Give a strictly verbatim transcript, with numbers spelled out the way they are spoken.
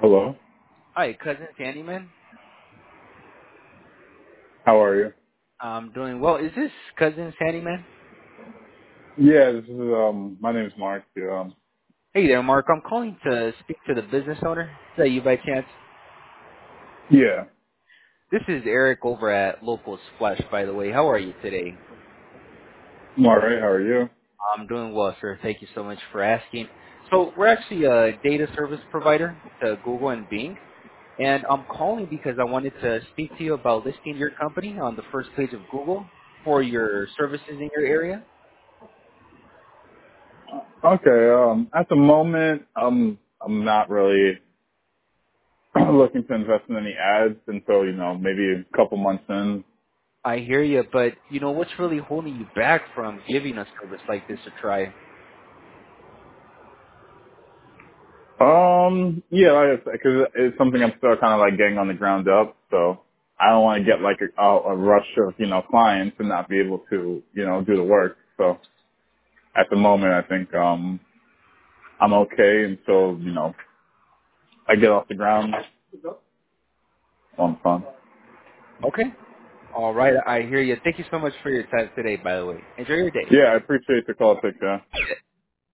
Hello. Hi, cousin Candyman. How are you? I'm doing well. Is this cousin Sandyman? Yeah, this is um. My name is Mark. Yeah, Um, Hey there, Mark. I'm calling to speak to the business owner. Is that you by chance? yeah. This is Eric over at Local Splash, by the way. How are you today? I'm all right. How are you? I'm doing well, sir. Thank you so much for asking. So we're actually a data service provider to Google and Bing, and I'm calling because I wanted to speak to you about listing your company on the first page of Google for your services in your area. Okay. Um, at the moment, I'm I'm not really looking to invest in any ads until you know maybe a couple months in. I hear you, but you know what's really holding you back from giving a service like this a try? Um, yeah, like because it's something I'm still kind of like getting on the ground up, so I don't want to get like a, a, a rush of you know clients and not be able to you know do the work. So at the moment, I think um I'm okay until you know I get off the ground on fun. Okay. All right. I hear you. Thank you so much for your time today, by the way. Enjoy your day. Yeah, I appreciate the call. Take care.